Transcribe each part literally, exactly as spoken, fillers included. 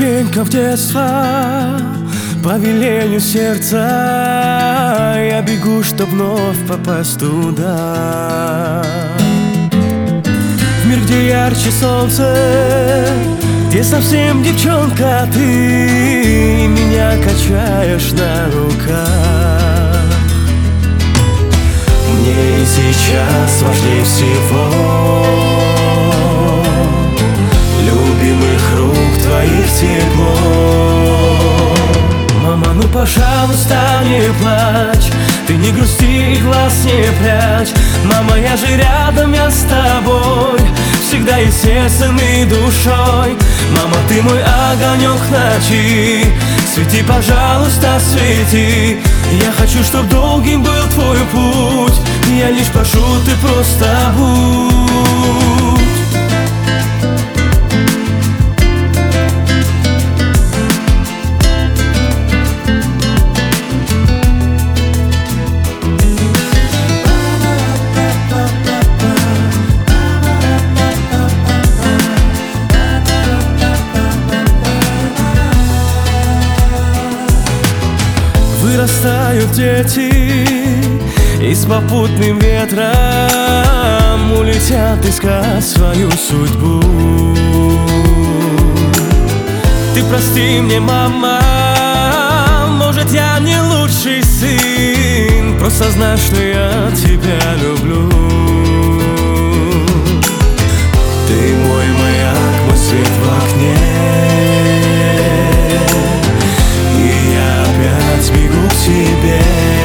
ступенькам в детство, по велению сердца я бегу, чтоб вновь попасть туда. В мир, где ярче солнце, где совсем девчонка ты, и меня качаешь на руках. Мне сейчас важнее всего любимых рук твоих тепло. Мама, ну пожалуйста, не плачь, ты не грусти и глаз не прячь. Мама, я же рядом, я с тобой, всегда и сердцем, и душой. Мама, ты мой огонек ночи, свети, пожалуйста, свети. Я хочу, чтоб долгим был твой путь, я лишь прошу, ты просто будь. Вырастают дети, и с попутным ветром улетят искать свою судьбу. Ты прости мне, мама, может, я не лучший сын, просто знай, что я тебя люблю. Ты мой маяк, мой свет в окне, бегу к тебе.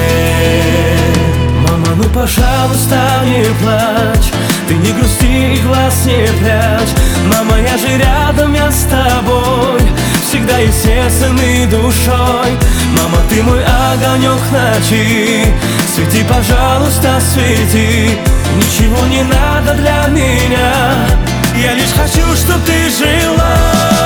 Мама, ну пожалуйста, не плачь, ты не грусти и глаз не прячь. Мама, я же рядом, я с тобой, всегда и сердцем, и душой. Мама, ты мой огонек ночи, свети, пожалуйста, свети. Ничего не надо для меня, я лишь хочу, чтоб ты жила.